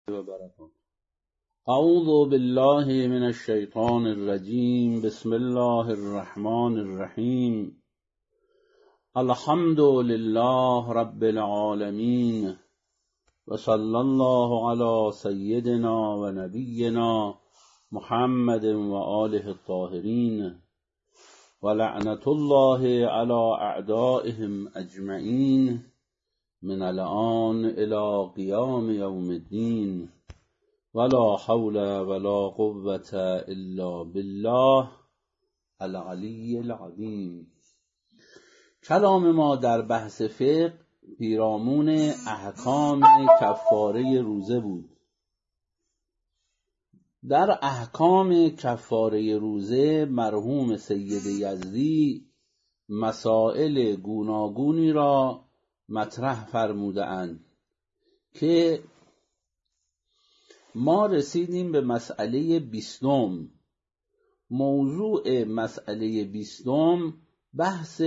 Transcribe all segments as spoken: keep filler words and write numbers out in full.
وبركاته. أعوذ بالله من الشيطان الرجيم. بسم الله الرحمن الرحيم. الحمد لله رب العالمين وصلى الله على سيدنا ونبينا محمد وآله الطاهرين ولعنة الله على أعدائهم أجمعين من الآن إلى قيام يوم الدين ولا حول ولا قوة إلا بالله العلی العظیم. کلام ما در بحث فقه پیرامون احکام کفاره روزه بود. در احکام کفاره روزه مرحوم سید یزدی مسائل گوناگونی را مطرح فرموده اند که ما رسیدیم به مسئله بیستم. موضوع مسئله بیستم بحث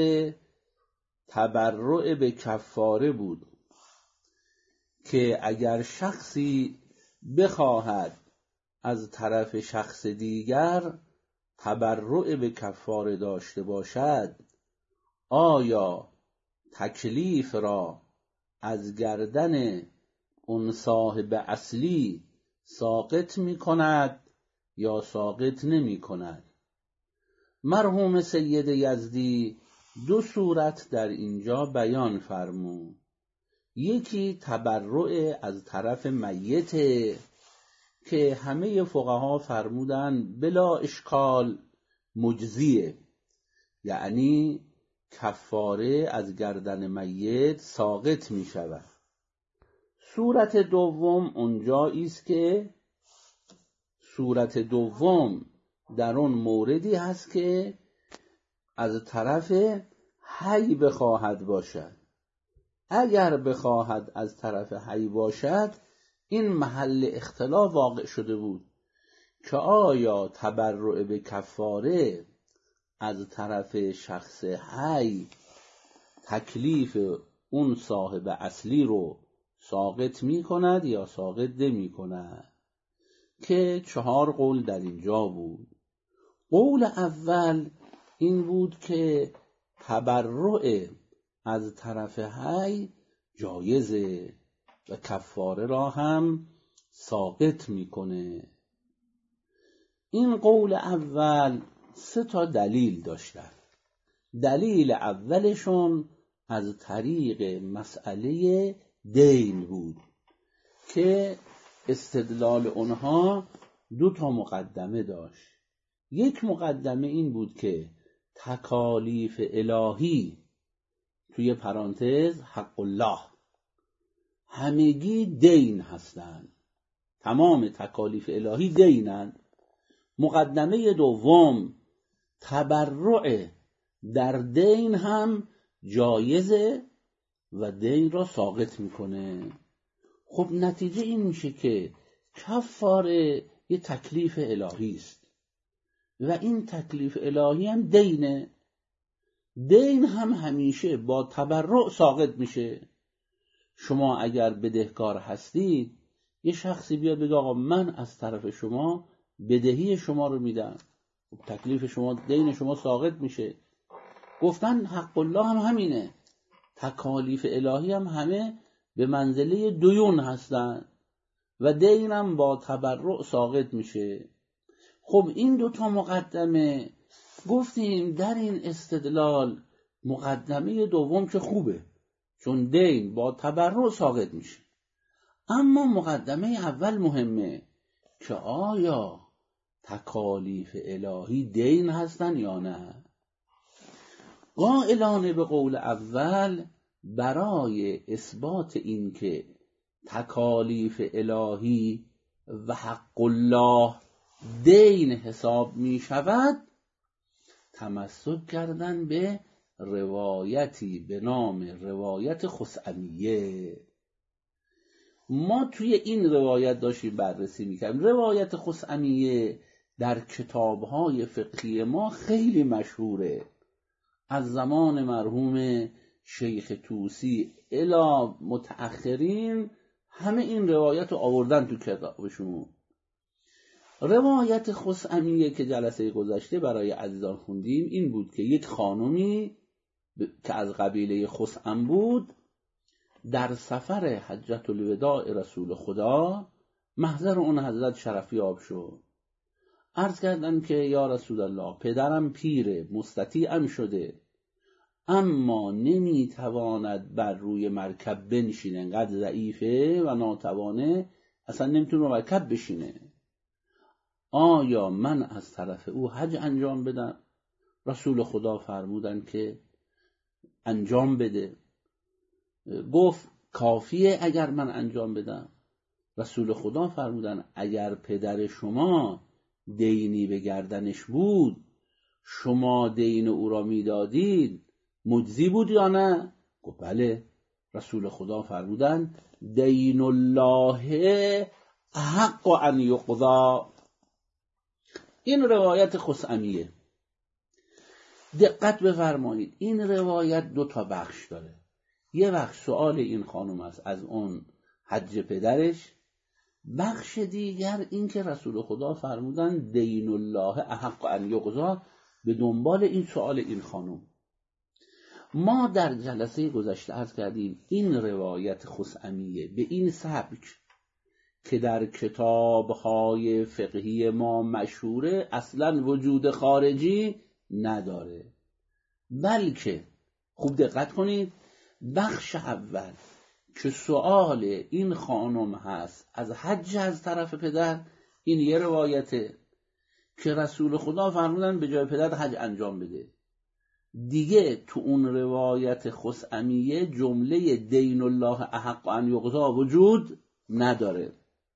تبرع به کفاره بود که اگر شخصی بخواهد از طرف شخص دیگر تبرع به کفاره داشته باشد، آیا تکلیف را از گردن اون صاحب اصلی ساقط می کند یا ساقط نمی کند؟ مرحوم سید یزدی دو صورت در اینجا بیان فرمود. یکی تبرع از طرف میت که همه فقها فرمودن بلا اشکال مجزیه، یعنی کفاره از گردن میت ساقط می شود. صورت دوم اونجایی است که صورت دوم در اون موردی هست که از طرف حی بخواهد باشد. اگر بخواهد از طرف حی باشد، این محل اختلاف واقع شده بود که آیا تبرع به کفاره از طرف شخص حی تکلیف اون صاحب اصلی رو ساقط می کند یا ساقط نمی کند، که چهار قول در اینجا بود. قول اول این بود که تبرع از طرف حی جایزه و کفاره را هم ساقط میکنه. این قول اول سه تا دلیل داشتن. دلیل اولشون از طریق مسئله دین بود که استدلال اونها دو تا مقدمه داشت. یک مقدمه این بود که تکالیف الهی توی پرانتز حق الله همگی دین هستند، تمام تکالیف الهی دینند. مقدمه دوم تبرع در دین هم جایزه و دین را ساقط میکنه. خب نتیجه این میشه که کفاره یه تکلیف الهی است و این تکلیف الهی هم دینه. دین هم همیشه با تبرع ساقط میشه. شما اگر بدهکار هستید، یه شخصی بیاد بگه آقا من از طرف شما بدهی شما رو میدم، تکلیف شما دین شما ساقط میشه. گفتن حق الله هم همینه، تکالیف الهی هم همه به منزله دیون هستن و دین هم با تبرع ساقط میشه. خب این دوتا مقدمه گفتیم در این استدلال مقدمه دوم که خوبه، چون دین با تبرع ساقط میشه. اما مقدمه اول مهمه که آیا تکالیف الهی دین هستن یا نه. قائلان به قول اول برای اثبات این که تکالیف الهی و حق الله دین حساب می شود، تمسک کردن به روایتی به نام روایت خثعمیه. ما توی این روایت داشتیم بررسی میکردیم. روایت خثعمیه در کتابهای فقهی ما خیلی مشهوره. از زمان مرحوم شیخ طوسی الی متأخرین همه این روایت رو آوردن تو کتابشون. روایت خثعمیه که جلسه گذشته برای عزیزان خوندیم این بود که یک خانمی که از قبیله خثعم بود در سفر حجت الوداع رسول خدا محضر اون حضرت شرفیاب شد. عرض کردن که یا رسول الله، پدرم پیره، مستطیعم شده، اما نمیتواند بر روی مرکب بنشینه، انقدر ضعیفه و ناتوانه، اصلا نمیتونه رو مرکب بشینه. آیا من از طرف او حج انجام بدم؟ رسول خدا فرمودن که انجام بده. گفت کافیه اگر من انجام بدم؟ رسول خدا فرمودن اگر پدر شما دینی به گردنش بود، شما دین او را میدادید، مجزی بود یا نه؟ گفت بله. رسول خدا فرمودن دین الله احق ان یقضی. این روایت خثعمیه. دقت بفرمایید، این روایت دو تا بخش داره. یه بخش سؤال این خانم است از اون حج پدرش، بخش دیگر این که رسول خدا فرمودن دین الله احق ان یقضی، به دنبال این سؤال این خانم. ما در جلسه گذشته عرض کردیم این روایت خثعمیه به این سبک که در کتاب‌های فقهی ما مشهوره اصلا وجود خارجی نداره، بلکه خوب دقت کنید، بخش اول که سؤال این خانم هست از حج از طرف پدر، این یه روایته که رسول خدا فرمودن به جای پدر حج انجام بده. دیگه تو اون روایت خثعمیه جمله دین الله احق ان یقضی وجود نداره.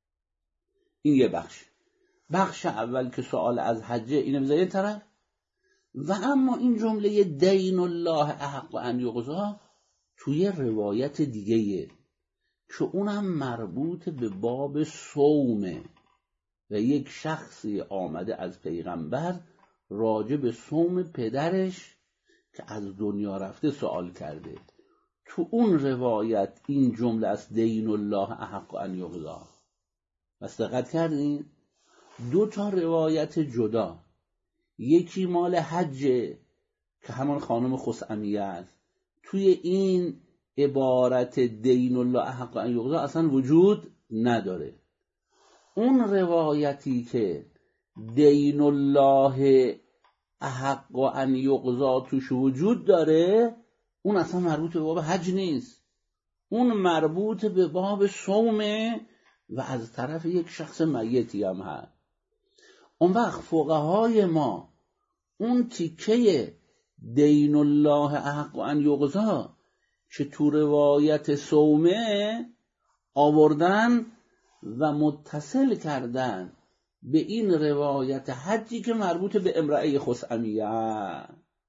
این یه بخش. بخش اول که سؤال از حجه اینو بذارید طرف، و اما این جمله دین الله احق ان یقضی توی روایت دیگه که اونم مربوط به باب صومه و یک شخصی آمده از پیغمبر راجع به صوم پدرش که از دنیا رفته سوال کرده. تو اون روایت این جمله است دین الله احق ان یقضی. بس دقت کردین؟ دو تا روایت جدا، یکی مال حجه که همان خانم خثعمیه است، توی این عبارت دین الله احق ان یقضی اصلا وجود نداره. اون روایتی که دین الله احق ان یقضی توش وجود داره، اون اصلا مربوط به باب حج نیست، اون مربوط به باب صومه و از طرف یک شخص میتی هم هست. اون وقت فقهای ما اون تیکه دین الله احق ان یقضی که تو روایت صومه آوردن و متصل کردن به این روایت حجی که مربوط به امرأه خثعمیه.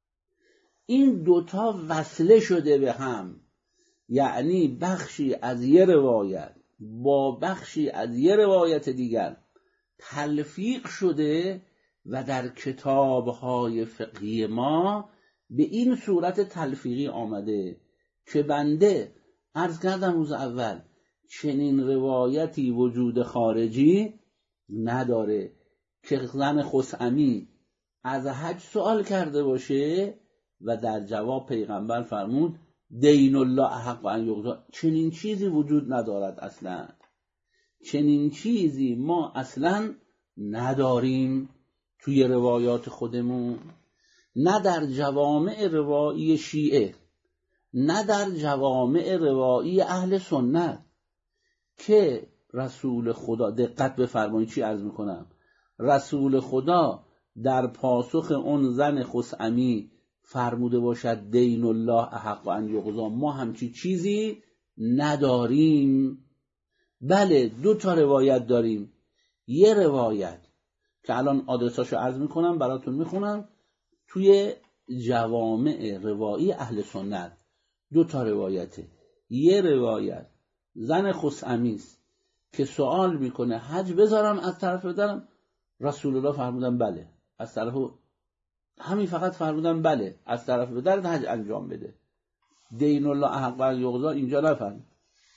این دوتا وصله شده به هم، یعنی بخشی از یه روایت با بخشی از یه روایت دیگر تلفیق شده و در کتاب‌های فقهی ما به این صورت تلفیقی آمده که بنده عرض کردم روز اول چنین روایتی وجود خارجی نداره که زن خثعمی از حج سوال کرده باشه و در جواب پیغمبر فرمود دین الله احق ان یقضی. چنین چیزی وجود ندارد، اصلا چنین چیزی ما اصلا نداریم توی روایات خودمون، نه در جوامع روایی شیعه، نه در جوامع روایی اهل سنت که رسول خدا، دقت بفرمایید چی عرض میکنم، رسول خدا در پاسخ اون زن خثعمی فرموده باشد دین الله احق ان یقضی. ما همچی چیزی نداریم. بله دو تا روایت داریم، یه روایت که الان آدرساشو عرض میکنم براتون میخونم توی جوامع روایی اهل سنت، دو تا روایته. یه روایت زن خثعمی است که سوال میکنه حج بذارم از طرف بدارم، رسول الله فرمودن بله، از طرف همین فقط فرمودن بله از طرف بدارد حج انجام بده. دین الله احق ان یقضی اینجا نفرمود.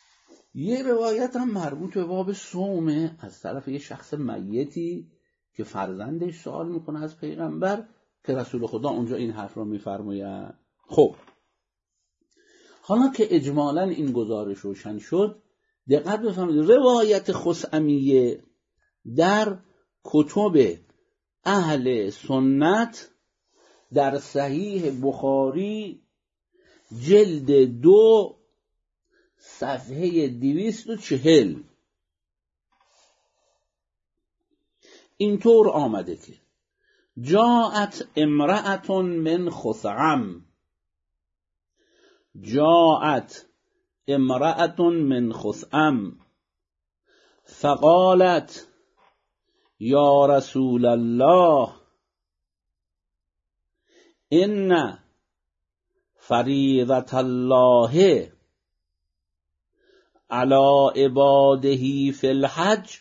یه روایت هم مربوط به باب صومه از طرف یه شخص میتی که فرزندش سوال میکنه از پیغمبر که رسول خدا اونجا این حرف رو میفرماید. خب حالا که اجمالاً این گزارش روشن شد، دقت بفرمایید روایت خثعمیه در کتب اهل سنت در صحیح بخاری جلد دو صفحه دویست و چهل اینطور آمده که جاءت امرأة من خثعم جاءت امرأة من خثعم فقالت یا رسول الله ان فریضة الله على عباده فی الحج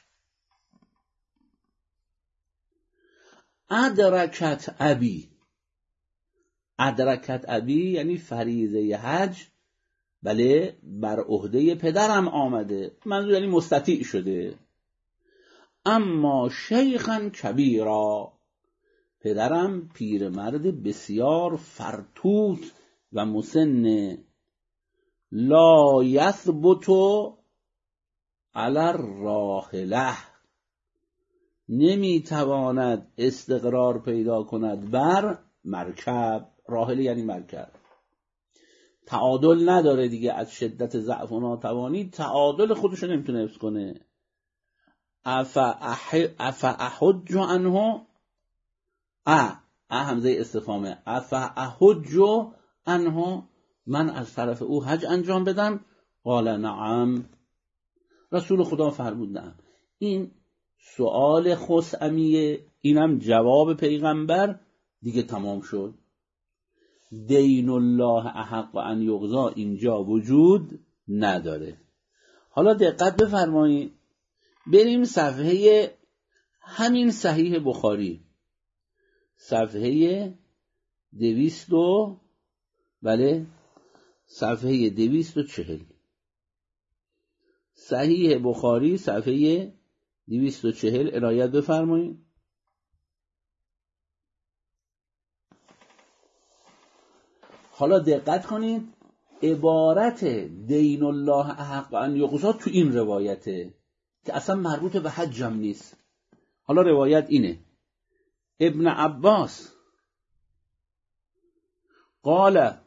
ادرکت ابی. ادرکت ابی یعنی فریضه حج بله بر عهده پدرم آمده، منظور یعنی مستطیع شده. اما شیخا کبیرا، پدرم پیرمرد بسیار فرتوت و مسن، لا یثبت علی الراحله، نمیتواند استقرار پیدا کند بر مرکب. راحله یعنی مرکب. تعادل نداره دیگه، از شدت ضعف و ناتوانی تعادل خودش رو نمیتونه حفظ کنه. اف احج عنه، ا ا همزه استفهامه، اف احج عنه، من از طرف او حج انجام بدم؟ قال نعم، رسول خدا فرمود نعم. این سؤال خثعمیه، اینم جواب پیغمبر، دیگه تمام شد. دین الله احق ان یقضا اینجا وجود نداره. حالا دقت بفرمایید، بریم صفحه همین صحیح بخاری، صفحه دویست و بله صفحه دویست و چهل، صحیح بخاری صفحه دویست و چهل عنایت بفرمایید. حالا دقت کنید، عبارت دین الله احق ان یقضا تو این روایته که اصلا مربوط به حج هم نیست. حالا روایت اینه: ابن عباس قال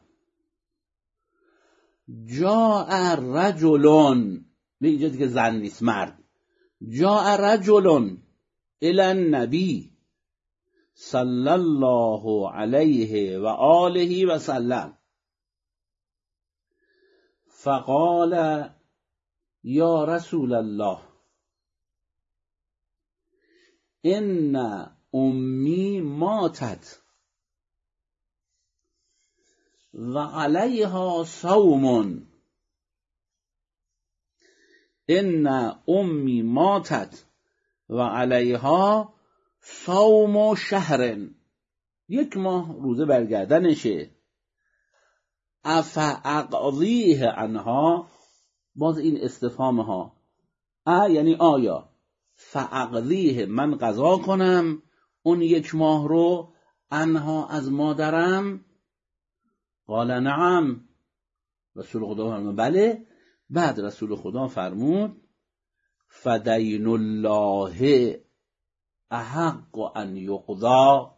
جاء رجلون، به اینجا دیگه زن نیست، مرد. جاء رجلون الی النبی صلی الله علیه و آله و سلم فقال یا رسول الله ان امی ماتت و علیها صوم، ان امی ماتت و علیها صوم شهر، یک ماه روزه برگردنشه. افاقضیه عنها، باز این استفهام ها، ا یعنی آیا، فاقضیه من قضا کنم اون یک ماه رو، عنها از مادرم. قال نعم، رسول خدا فرمود بله. بعد رسول خدا فرمود فدین الله احق ان یقضا،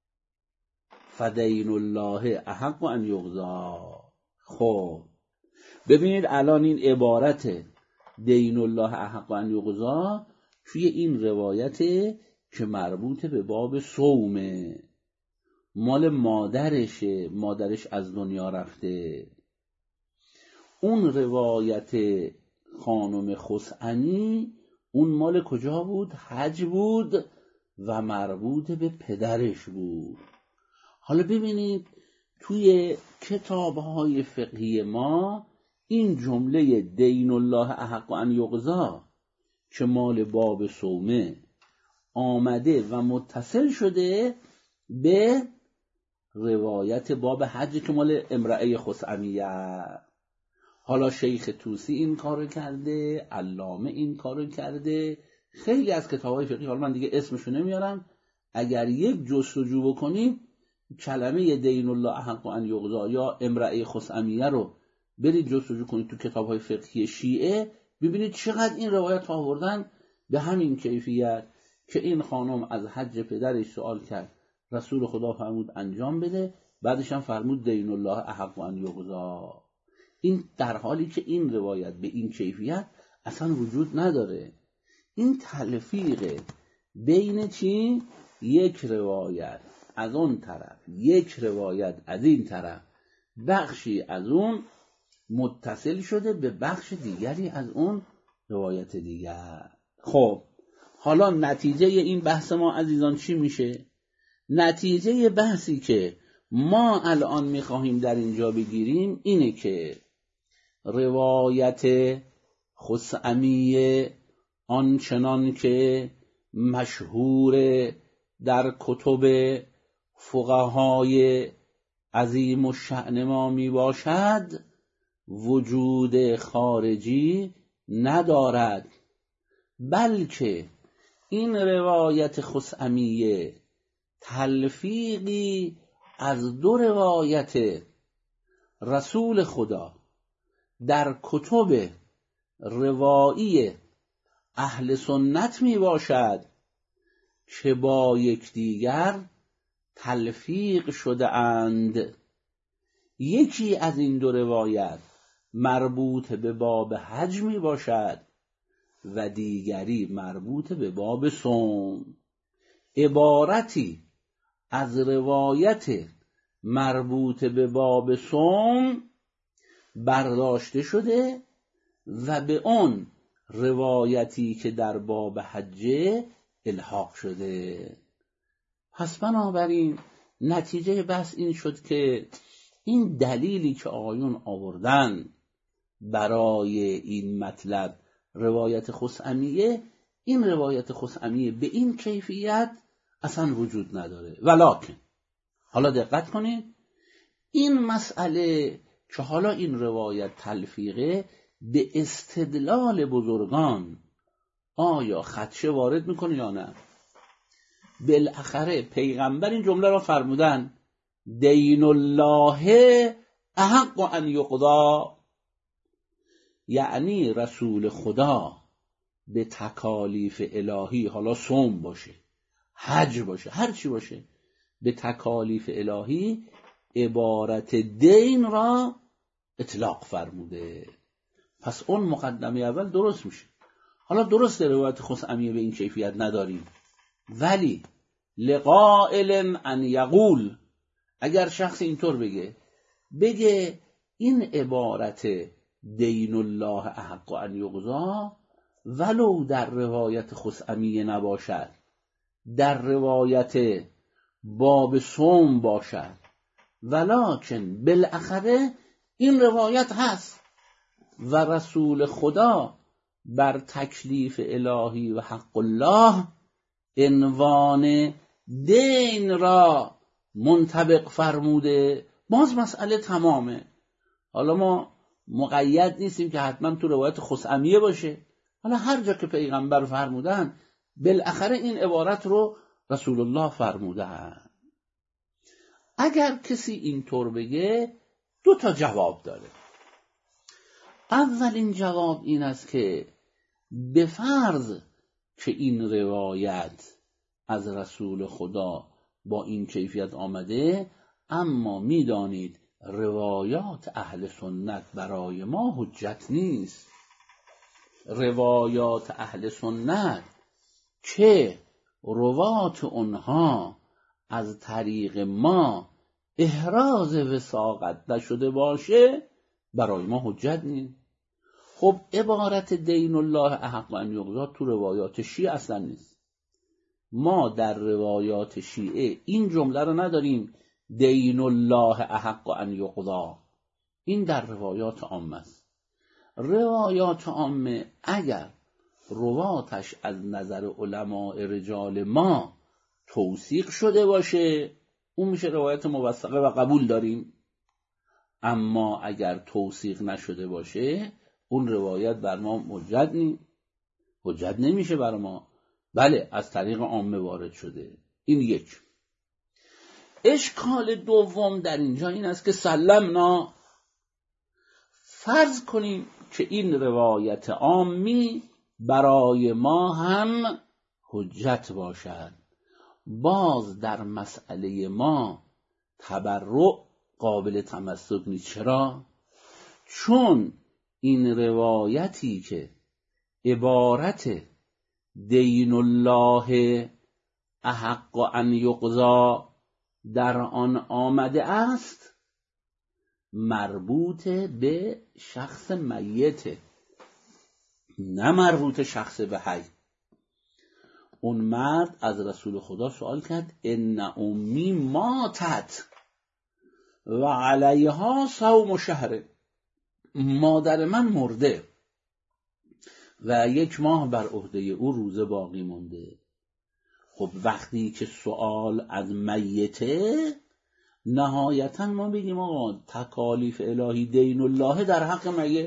فدین الله احق ان یقضا. خب ببینید الان این عبارت دین الله احق ان یقضا توی این روایت که مربوط به باب صومه، مال مادرشه، مادرش از دنیا رفته. اون روایت خانم خثعمی اون مال کجا بود؟ حج بود و مربوط به پدرش بود. حالا ببینید توی کتاب‌های فقهی ما این جمله دین الله احق ان یقضا که مال باب صومه آمده و متصل شده به روایت باب حج که مال امرأه خثعمیه. حالا شیخ طوسی این کارو کرده، علامه این کارو کرده، خیلی از کتاب‌های فقهی، حالا من دیگه اسمشو نمیارم، اگر یک جستجو بکنید کلمه دین الله احق ان یقضی یا امرأه خثعمیه رو برید جستجو کنید تو کتاب‌های فقهی شیعه، ببینید چقدر این روایت آوردن به همین کیفیت که این خانم از حج پدرش سوال کرد، رسول خدا فرمود انجام بده، بعدش هم فرمود دین الله احق ان یقضی. این در حالی که این روایت به این کیفیت اصلا وجود نداره. این تلفیق بین چی؟ یک روایت از اون طرف، یک روایت از این طرف، بخشی از اون متصل شده به بخش دیگری از اون روایت دیگر. خب حالا نتیجه این بحث ما عزیزان چی میشه؟ نتیجه بحثی که ما الان میخواهیم در اینجا بگیریم اینه که روایت خثعمیه آنچنان که مشهور در کتب فقهای عظیم الشأن ما می باشد وجود خارجی ندارد، بلکه این روایت خثعمیه تلفیقی از دو روایت رسول خدا در کتب روایی اهل سنت می باشد که با یکدیگر تلفیق شده اند. یکی از این دو روایت مربوط به باب حج می باشد و دیگری مربوط به باب صوم. عبارتی از روایت مربوط به باب صوم برداشته شده و به اون روایتی که در باب حج الحاق شده. پس بنابراین نتیجه بحث این شد که این دلیلی که آقایون آوردن برای این مطلب روایت خثعمیه، این روایت خثعمیه به این کیفیت اصلا وجود نداره. ولکن حالا دقت کنید، این مسئله که حالا این روایت تلفیقه به استدلال بزرگان آیا خدشه وارد میکنه یا نه؟ بالاخره پیغمبر این جمله را فرمودن دین الله احق ان یقضی، یعنی رسول خدا به تکالیف الهی، حالا صوم باشه، حج باشه، هر چی باشه، به تکالیف الهی عبارت دین را اطلاق فرموده. پس اون مقدمه اول درست میشه. حالا درست روایت خثعمیه به این کیفیت نداریم، ولی لقائل ان یقول، اگر شخص اینطور بگه بگه این عبارت دین الله احق ان یقضی ولو در روایت خثعمیه نباشد، در روایت باب صوم باشد، ولکن بالاخره این روایت هست و رسول خدا بر تکلیف الهی و حق الله عنوان دین را منطبق فرموده، باز مسئله تمامه. حالا ما مقید نیستیم که حتما تو روایت خثعمیه باشه، حالا هر جا که پیغمبر فرمودن بالاخره این عبارت رو رسول الله فرمودن. اگر کسی اینطور بگه دو تا جواب داره. اولین جواب این است که به فرض که این روایت از رسول خدا با این کیفیت آمده، اما میدانید روایات اهل سنت برای ما حجت نیست. روایات اهل سنت که روات اونها از طریق ما احراز وثاقت نشده باشه برای ما حجت نیست. خب عبارت دین الله احق ان یقضی تو روایات شیعه اصلا نیست. ما در روایات شیعه این جمله رو نداریم دین الله احق ان یقضی، این در روایات عامه است. روایات عامه اگر رواتش از نظر علماء رجال ما توثیق شده باشه اون میشه روایت موثقه و قبول داریم. اما اگر توثیق نشده باشه اون روایت بر ما حجت نی حجت نمیشه بر ما. بله از طریق عامه وارد شده. این یک. اشکال دوم در اینجا این است که سلمنا، فرض کنیم که این روایت عامی برای ما هم حجت باشد، باز در مسئله ما تبرع قابل تمسک نیست. چرا؟ چون این روایتی که عبارت دین الله احق ان یقضی در آن آمده است مربوط به شخص میت، نه مربوط شخص به حی. اون مرد از رسول خدا سوال کرد ان امی ماتت و علیها صوم شهر، مادر من مرده و یک ماه بر عهده او روزه باقی مونده. خب وقتی که سوال از میته، نهایتا ما بگیم آقا تکالیف الهی دین الله در حق میت.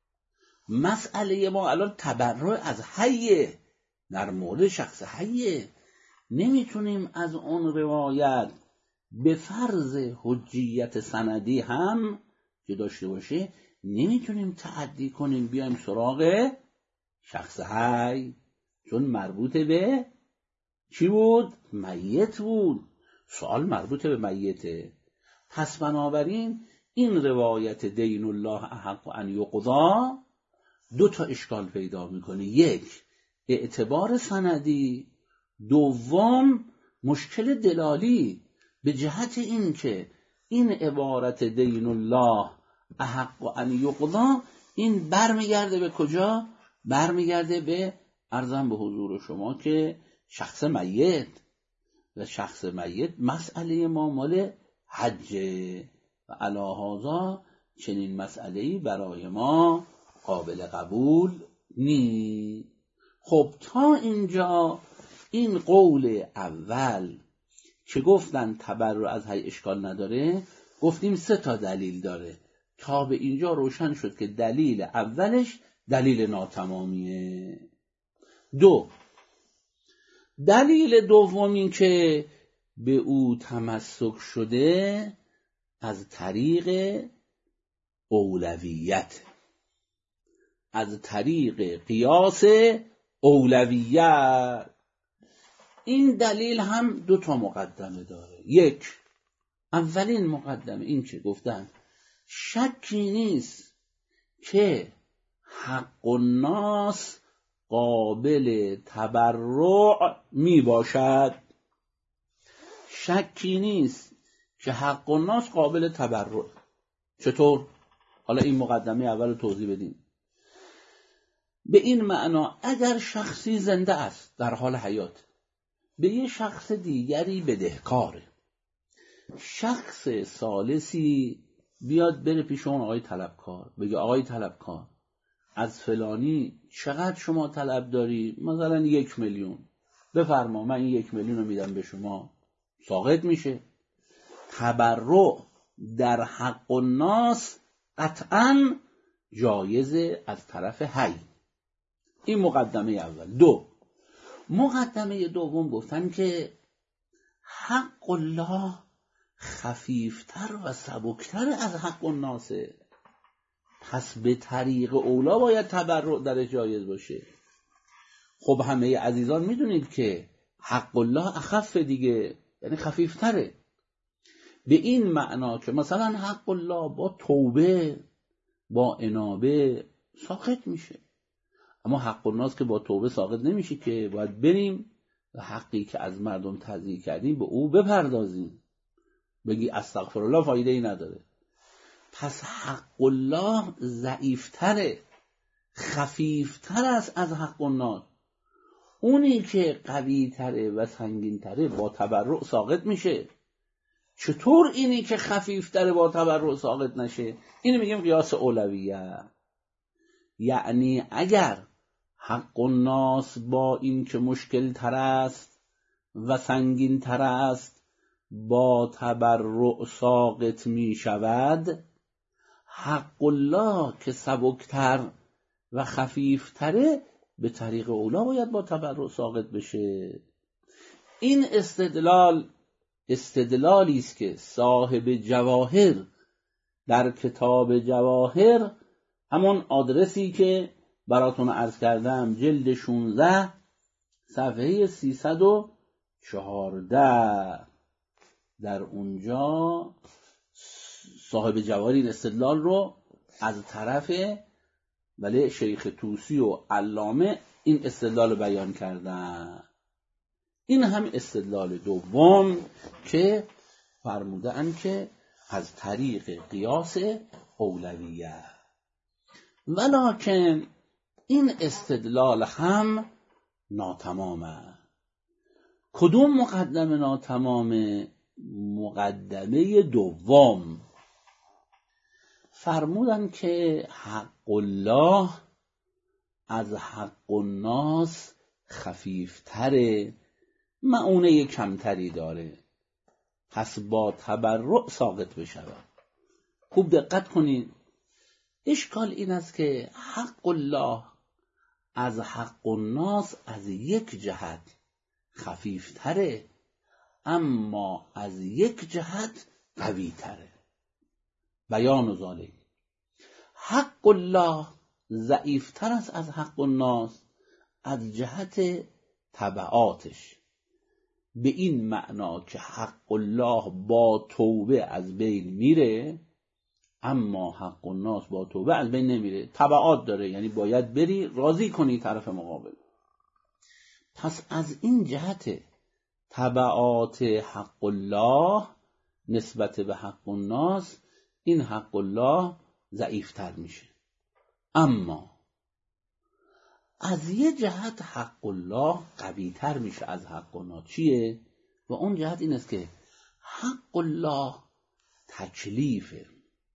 مسئله ما الان تبرع از حیه، در مورد شخص حیه. نمیتونیم از اون روایت به فرض حجیت سندی هم که داشته باشه نمیتونیم تعدی کنیم بیایم سراغ شخص حی، چون مربوط به چی بود؟ میت بود. سوال مربوط به میته. پس بنابراین این روایت دین الله احق ان یقضی دو تا اشکال پیدا میکنه. یک، اعتبار سندی. دوم، مشکل دلالی به جهت این که این عبارت دین الله احق ان یقضی این برمیگرده به کجا؟ برمیگرده به عرضم به حضور شما که شخص میت، و شخص میت مسئله ما مال حجه و علی هذا چنین مسئله‌ای برای ما قابل قبول نی. خب تا اینجا این قول اول که گفتن تبرع از حی اشکال نداره، گفتیم سه تا دلیل داره. تا به اینجا روشن شد که دلیل اولش دلیل ناتمامیه. دو، دلیل دوم این که به او تمسک شده از طریق اولویت، از طریق قیاس اولویت. این دلیل هم دو تا مقدمه داره. یک، اولین مقدمه این که گفتن شکی نیست که حق الناس قابل تبرع می باشد. شکی نیست که حق الناس قابل تبرع. چطور؟ حالا این مقدمه اول رو توضیح بدیم. به این معنا اگر شخصی زنده است در حال حیات، به یه شخص دیگری بدهکاره، شخص ثالثی بیاد بره پیش اون آقای طلبکار بگه آقای طلبکار از فلانی چقدر شما طلب داری؟ مثلا یک میلیون، بفرما من این یک میلیون رو میدم به شما. ساقط میشه. تبرع در حق الناس قطعا جایزه از طرف حی. این مقدمه اول. دو، مقدمه دوم گفتن که حق الله خفیفتر و سبکتر از حق الناسه، پس به طریق اولا باید تبرع در جایز باشه. خب همه عزیزان میدونید که حق الله اخف دیگه، یعنی خفیفتره. به این معنا که مثلا حق الله با توبه با انابه ساقط میشه، اما حق الناس که با توبه ساقط نمیشه، که باید بریم و حقی که از مردم تضییع کردیم به او بپردازیم. بگی استغفرالله فایده ای نداره. پس حق الله ضعیفتره، خفیفتر است از حق الناس. اونی که قوی تره و سنگین تره با تبرع ساقط میشه. چطور اینی که خفیفتره با تبرع ساقط نشه؟ اینو میگیم قیاس اولویت. یعنی اگر حق الناس با این که مشکل تر است و سنگین تر است با تبرع ساقط می شود، حق الله که سبکتر و خفیفتره به طریق اولا باید با تبرع ساقط بشه. این استدلال استدلالی است که صاحب جواهر در کتاب جواهر، همون آدرسی که براتون عرض کردم، جلد شانزده صفحه سیصد و چهارده، در اونجا صاحب جواهر این استدلال رو از طرف ولی شیخ طوسی و علامه این استدلال رو بیان کردن. این هم استدلال دوم که فرمودن که از طریق قیاس اولویه. ولکن این استدلال هم ناتمامه. کدوم مقدمه ناتمامه؟ مقدمه دوم. فرمودن که حق الله از حق الناس خفیفتره، مؤونه کمتری داره، پس با تبرع ساقط بشود. خوب دقت کنید، اشکال این است که حق الله از حق الناس از یک جهت خفیفتره، اما از یک جهت قوی تره. بیان ذالک، حق الله ضعیفتر است از حق الناس از جهت تبعاتش، به این معنا که حق الله با توبه از بین میره، اما حق الناس با توبه از بین نمیره، تبعات داره، یعنی باید بری راضی کنی طرف مقابل. پس از این جهت تبعات حق الله نسبت به حق الناس، این حق الله ضعیفتر میشه. اما از یه جهت حق الله قویتر میشه از حق الناس. چیه؟ و اون جهت این است که حق الله تکلیفه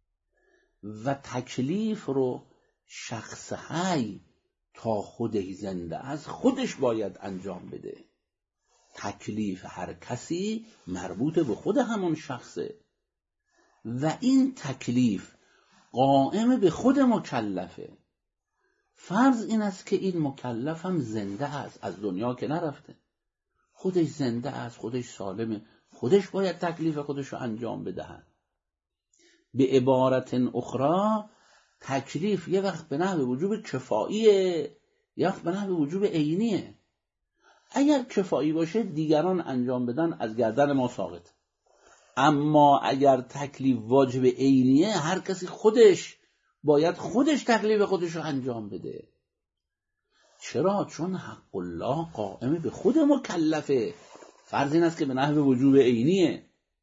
و تکلیف رو شخص حی تا خودش زنده از خودش باید انجام بده. تکلیف هر کسی مربوط به خود همون شخصه و این تکلیف قائم به خود مکلفه. فرض این است که این مکلف هم زنده است، از دنیا که نرفته، خودش زنده است، خودش سالمه، خودش باید تکلیف خودش رو انجام بدهد. به عبارت اخرى تکلیف یه وقت به نحو وجوب کفاییه، یه وقت به نحو وجوب عینیه. اگر کفایی باشه دیگران انجام بدن از گردن ما ساقط، اما اگر تکلیف واجب عینیه هر کسی خودش باید خودش تکلیف خودش رو انجام بده. چرا؟ چون حق الله قائم به خود مکلفه. فرض این است که به نحو وجوب عینیه.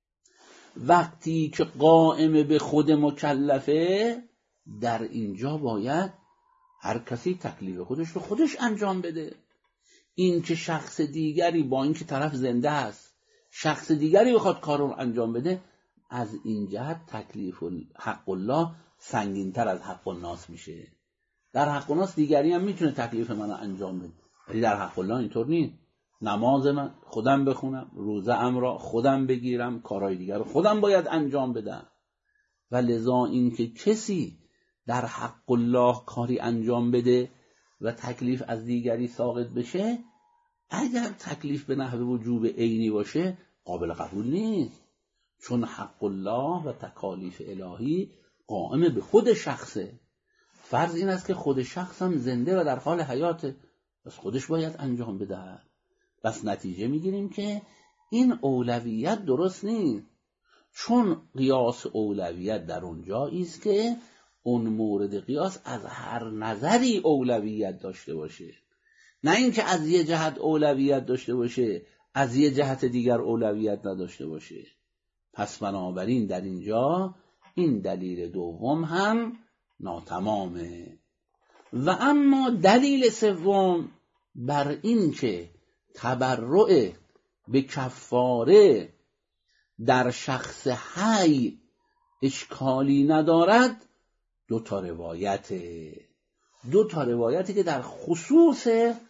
وقتی که قائم به خود مکلفه، در اینجا باید هر کسی تکلیف خودش رو خودش انجام بده. این که شخص دیگری با این که طرف زنده است شخص دیگری بخواد کار رو انجام بده، از این جهت تکلیف حق الله سنگین‌تر از حق الناس میشه. در حق الناس دیگری هم میتونه تکلیف منو انجام بده، ولی در حق الله اینطور نیست. نماز من خودم بخونم، روزه ام را خودم بگیرم، کارهای دیگر رو خودم باید انجام بدم. و لذا این که کسی در حق الله کاری انجام بده و تکلیف از دیگری ساقط بشه، اگر تکلیف به نحو وجوب عینی باشه قابل قبول نیست، چون حق الله و تکالیف الهی قائم به خود شخصه. فرض این است که خود شخص هم زنده و در حال حیاته، بس خودش باید انجام بده. بس نتیجه میگیریم که این اولویت درست نیست، چون قیاس اولویت در اون جایی است که اون مورد قیاس از هر نظری اولویت داشته باشه، نه اینکه از یه جهت اولویت داشته باشه از یه جهت دیگر اولویت نداشته باشه. پس بنابراین در اینجا این دلیل دوم هم ناتمامه. و اما دلیل سوم بر این که تبرع به کفاره در شخص حی اشکالی ندارد، دو تا روایته دو تا روایتی که در خصوص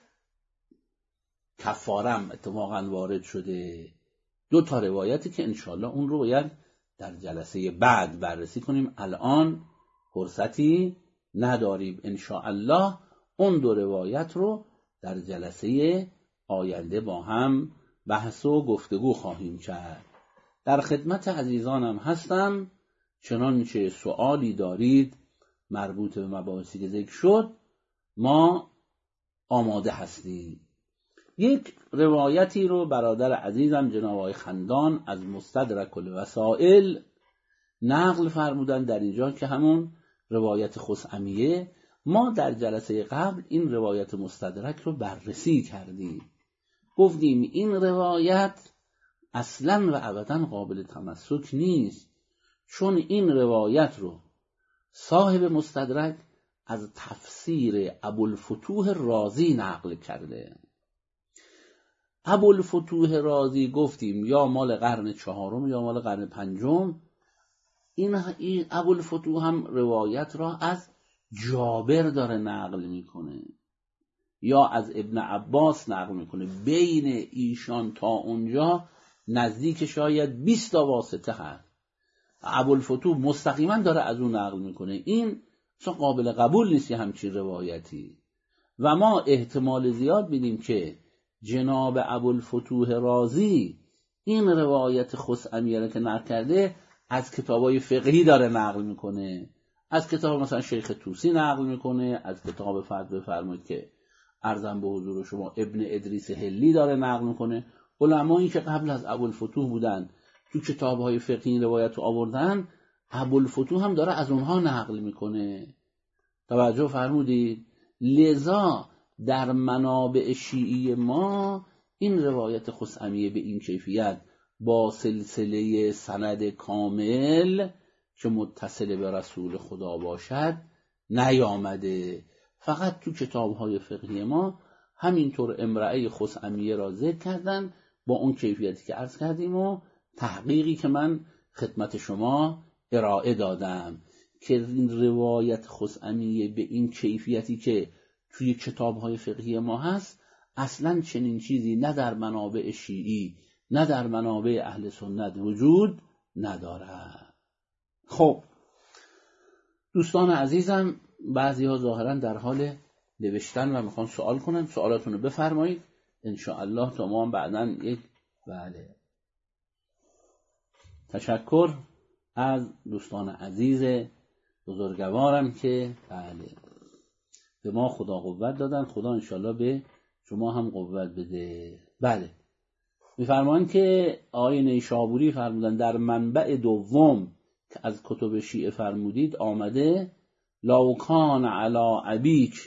کفارم اتفاقا وارد شده، دو تا روایتی که انشاءالله اون رو باید در جلسه بعد بررسی کنیم. الان فرصتی نداریم. انشاءالله اون دو روایت رو در جلسه آینده با هم بحث و گفتگو خواهیم کرد. در خدمت عزیزانم هستم، چنانچه سؤالی دارید مربوط به مباحثی که ذکر شد ما آماده هستیم. یک روایتی رو برادر عزیزم جناب آقای خندان از مستدرک الوسائل نقل فرمودن در اینجا که همون روایت خثعمیه. ما در جلسه قبل این روایت مستدرک رو بررسی کردیم، گفتیم این روایت اصلا و ابدا قابل تمسک نیست، چون این روایت رو صاحب مستدرک از تفسیر ابوالفتوح رازی نقل کرده. ابوالفتوح رازی گفتیم یا مال قرن چهارم یا مال قرن پنجم. این ابوالفتوح هم روایت را از جابر داره نقل میکنه یا از ابن عباس نقل میکنه. بین ایشان تا اونجا نزدیک شاید بیست تا واسطه هست. ابوالفتوح مستقیما داره از اون نقل میکنه. این اصلا قابل قبول نیست همچین روایتی و ما احتمال زیاد میدیم که جناب ابوالفتوح رازی این روایت خثعمیه را که نقل کرده از کتابای فقهی داره نقل میکنه، از کتاب مثلا شیخ طوسی نقل میکنه، از کتاب فرض بفرمایید که عرضم به حضور شما ابن ادریس هلی داره نقل میکنه. علمایی که قبل از ابوالفتوح بودن تو کتابهای فقهی روایت رو آوردن، ابوالفتوح هم داره از اونها نقل میکنه. توجه فرمودید؟ لذا در منابع شیعی ما این روایت خثعمیه به این کیفیت با سلسله سند کامل که متصل به رسول خدا باشد نیامده. فقط تو کتاب‌های فقهی ما همینطور امرأه خثعمیه را ذکر کردن با اون کیفیتی که عرض کردیم و تحقیقی که من خدمت شما ارائه دادم که این روایت خثعمیه به این کیفیتی که توی کتاب‌های فقهی ما هست اصلاً چنین چیزی نه در منابع شیعی نه در منابع اهل سنت وجود ندارد. خب دوستان عزیزم، بعضی ها ظاهراً در حال نوشتن و میخوان سوال کنن. سوالاتون رو بفرمایید انشاءالله تا ما هم بعداً یک بله تشکر از دوستان عزیز بزرگوارم که بله به ما خدا قوت دادن. خدا انشاءالله به شما هم قوت بده. بله میفرمان که آقای نیشابوری فرمودن در منبع دوم که از کتب شیعه فرمودید آمده لاوکان علا ابیک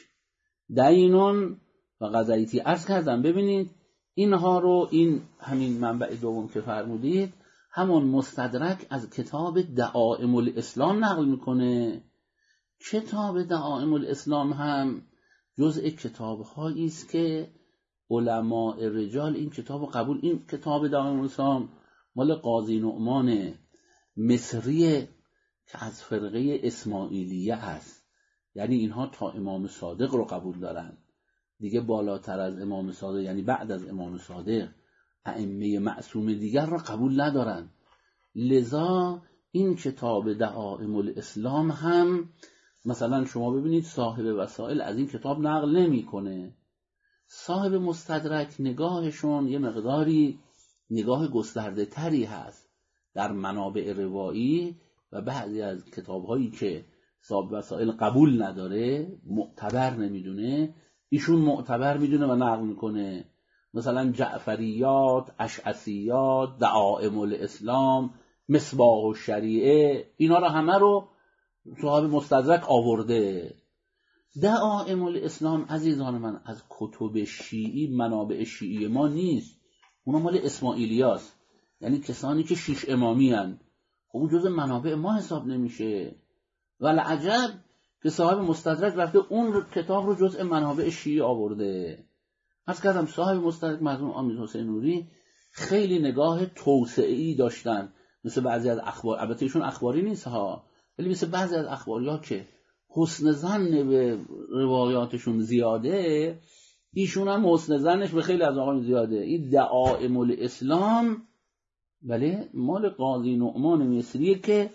دینون و قضایتی. عرض کردم ببینید اینها رو، این همین منبع دوم که فرمودید همون مستدرک از کتاب دعائم الاسلام نقل میکنه. کتاب دعائم الاسلام هم جزء کتاب‌هایی است که علماء رجال این کتاب قبول. این کتاب دعائم الاسلام مال قاضی نعمان مصری که از فرقه اسماعیلیه است، یعنی اینها تا امام صادق رو قبول دارن، دیگه بالاتر از امام صادق یعنی بعد از امام صادق ائمه معصوم دیگر رو قبول ندارن. لذا این کتاب دعائم الاسلام هم مثلا شما ببینید صاحب وسائل از این کتاب نقل نمیکنه. صاحب مستدرک نگاهشون یه مقداری نگاه گسترده تری هست در منابع روایی و بعضی از کتاب‌هایی که صاحب وسائل قبول نداره، معتبر نمیدونه، ایشون معتبر میدونه و نقل میکنه. مثلا جعفریات، اشعثیات، دعائم الاسلام، مصباح الشریعه، اینا رو همه رو صاحب مستدرک آورده. دعائم الاسلام عزیزان من از کتب شیعی منابع شیعی ما نیست، اونا مال اسماعیلیاست، یعنی کسانی که شیش امامی هن. خب اون جزء منابع ما حساب نمیشه. ولی عجب که صاحب مستدرک رفته اون کتاب رو جزء منابع شیعی آورده. از کردم صاحب مستدرک مرحوم امیر حسین نوری خیلی نگاه توسعه‌ای داشتن، مثل بعضی از اخبار، البته ایشون اخباری نیست ها، ولی مثل بعضی از اخباری ها که حسن ظن به روایاتشون زیاده، ایشون هم حسن ظنش به خیلی از آقایون زیاده. این دعائم الاسلام ولی مال قاضی نعمان مصریه که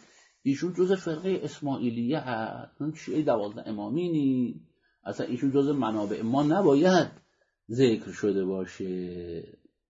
ایشون جز فرقه اسماعیلیه هست، شیعه دوازده امامی نی، اصلا ایشون جز منابع ما نباید ذکر شده باشه.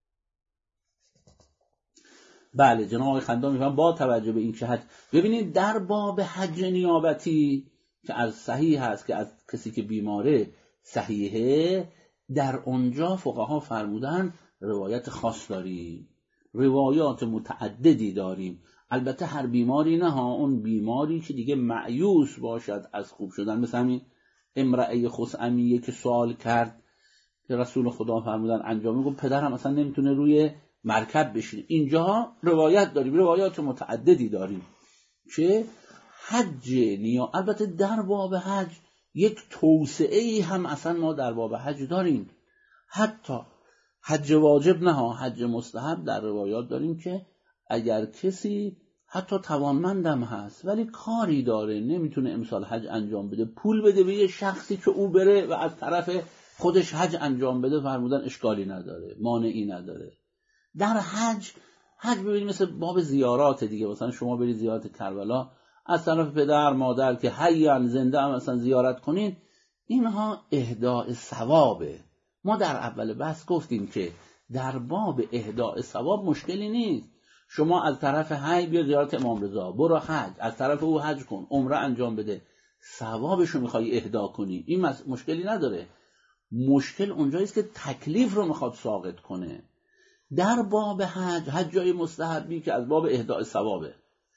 بله جناب آقای خندان میفهم با توجه به این که حج، ببینید در باب حج نیابتی که از صحیح هست که از کسی که بیماره صحیحه، در اونجا فقها فرمودن روایت خاص داریم، روایات متعددی داریم. البته هر بیماری نه ها، اون بیماری که دیگه مایوس باشد از خوب شدن، مثل همین امرأه خثعمیه که سوال کرد که رسول خدا فرمودن انجام، گفت پدرم اصلا نمیتونه روی مرکب بشینه. اینجا روایت داریم، روایات متعددی داریم که حج نیا. البته در باب حج یک توسعه ای هم اصلا ما در باب حج داریم، حتی حج واجب نه ها، حج مستحب در روایات داریم که اگر کسی حتی توانمندم هست ولی کاری داره نمیتونه امسال حج انجام بده، پول بده به یه شخصی که او بره و از طرف خودش حج انجام بده، فرمودن اشکالی نداره، مانعی نداره. در حج حج ببینید مثل باب زیارات دیگه، مثلا شما برید زیارت کربلا از طرف پدر مادر که حیان زنده هم مثلا زیارت کنین، اینها اهداء ثوابه. ما در اول بحث گفتیم که در باب اهداء ثواب مشکلی نیست، شما از طرف حج بیا زیارت امام رضا، برو حج، از طرف او حج کن، عمره انجام بده، ثوابشو میخوای اهدا کنی، این مشکلی نداره. مشکل اونجاییست که تکلیف رو میخواد ساقط کنه. در باب حج، حج جای مستحبی که از باب اهداء ثوابه،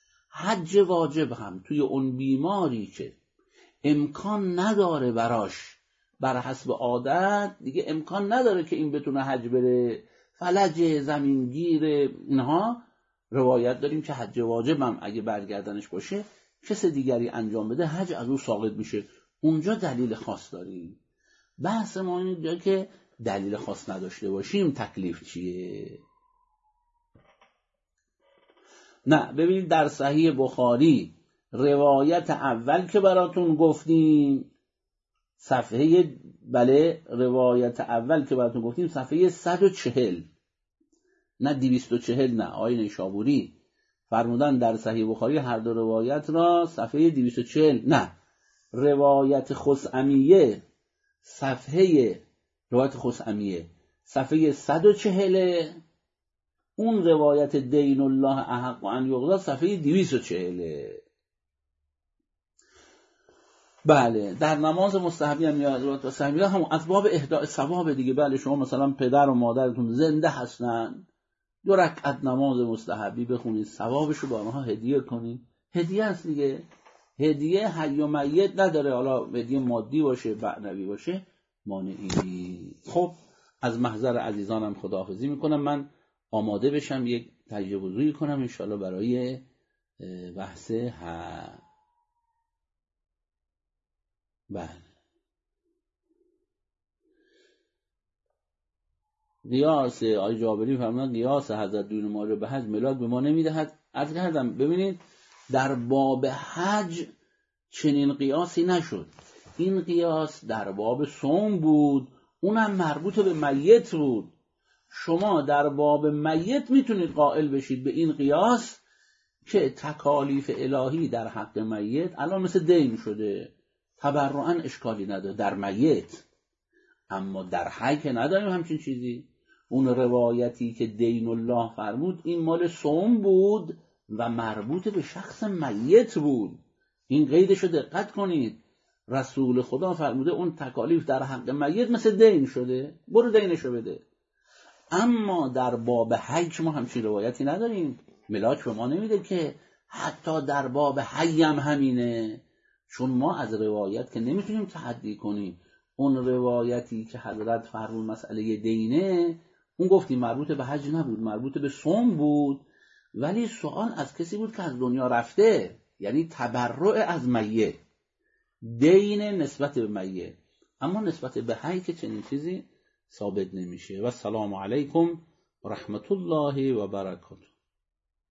حج واجب هم توی اون بیماری که امکان نداره براش بر حسب عادت دیگه امکان نداره که این بتونه حج بره، فلج، زمینگیر، اینها روایت داریم که حج واجب هم اگه برگردنش باشه کس دیگری انجام بده حج از او ساقط میشه. اونجا دلیل خاص داریم. بحث ما اینجا که دلیل خاص نداشته باشیم تکلیف چیه؟ نه ببینید در صحیح بخاری روایت اول که براتون گفتیم صفحه، بله روایت اول که براتون گفتیم صفحه صد و چهل، نه دویست و چهل، نه آقای نیشابوری فرمودن در صحیح بخاری هر دو روایت را صفحه دویست و چهل، نه روایت خثعمیه صفحه روایت خثعمیه صفحه صد و چهل، اون روایت دین الله احق ان یقضی صفحه دویست و چهل. بله در نماز مستحبی هم یا روایت صحیحی هم از باب اهداء ثواب دیگه. بله شما مثلا پدر و مادرتون زنده هستن، دو رکعت نماز مستحبی بخونید، ثوابشو با آنها هدیه کنید، هدیه است دیگه، هدیه حی و میت نداره، حالا هدیه مادی باشه معنوی باشه مانعی نیست. خب از محضر عزیزانم خداحافظی میکنم، من آماده بشم یک تجربه وضوئی کنم انشالله برای بحث ها. بله قیاس آی جابری فرمودن قیاس حضرت دون ما رو به حج ملاک به ما نمیدهد. عرض کردم ببینید در باب حج چنین قیاسی نشد، این قیاس در باب صوم بود، اونم مربوط به میت بود. شما در باب میت میتونید قائل بشید به این قیاس که تکالیف الهی در حق میت الان مثل دین شده، تبرعاً اشکالی نداره در میت، اما در حی که نداریم همچین چیزی. اون روایتی که دین الله فرمود این مال صوم بود و مربوط به شخص میت بود، این قیدش رو دقت کنید. رسول خدا فرموده اون تکالیف در حق میت مثل دین شده، برو دینشو بده. اما در باب حج ما همچین روایتی نداریم، ملاک به ما نمیده که حتی در باب حج هم همینه، چون ما از روایت که نمیتونیم تعدی کنیم. اون روایتی که حضرت فرمود مسئله دینه اون گفتیم مربوط به حج نبود، مربوط به صوم بود، ولی سوال از کسی بود که از دنیا رفته، یعنی تبرع از میت، دین نسبت به میت، اما نسبت به حی که چنین چیزی ثابت نمیشه. و السلام علیکم و رحمت الله و برکاته.